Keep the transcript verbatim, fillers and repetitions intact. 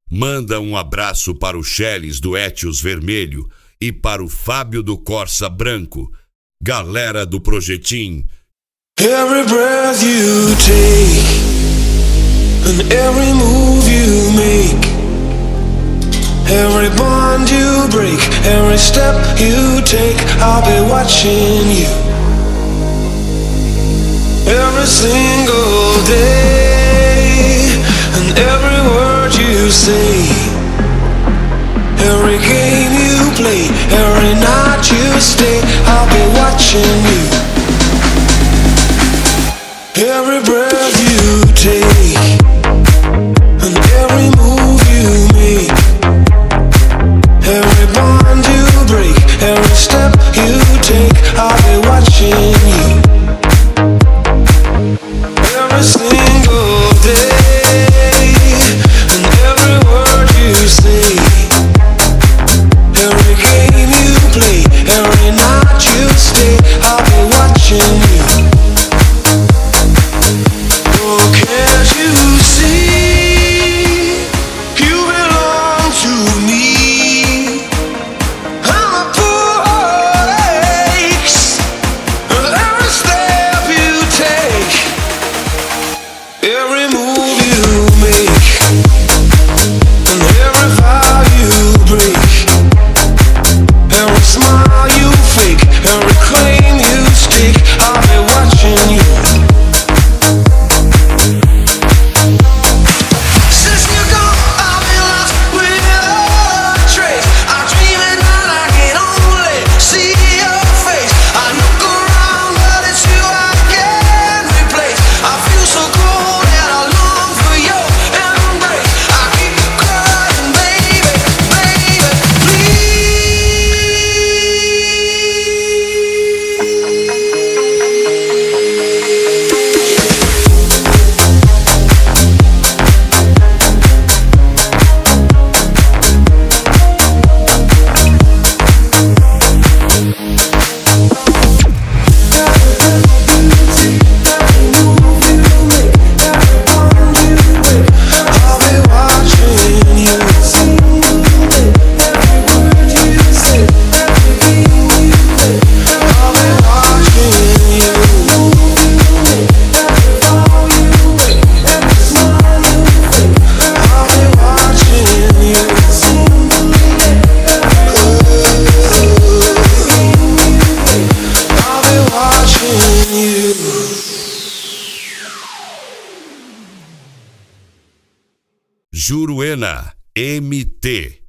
Manda um abraço para o Cheles do Etios Vermelho e para o Fábio do Corsa Branco. Galera do Projetim. Every breath you take and every move you make, every bond you break, every step you take, I'll be watching you. Every single day and every word you say, every game you play, every night you stay, I'll be watching you. Every breath you take and every move you make, every bond you break, every step you take, I'll be watching you. Every single day and every word you say, every game you play, every night you stay, I'll be watching you. Oh, can't you see, you belong to me. I'm a poor heartaches with every step you take, every move you make, and every vow you break, every smile you fake, every claim you stake, I'll be watching you. Since you're gone, I've been lost without a trace. I dream at night, I can only see your face. I look around, but it's you I can't replace. I feel so cold and I long for your embrace. I keep crying, baby, baby, please. I'll be watching you. I'll be watching you. I'll be watching you. I'll be watching you. Juruena M T.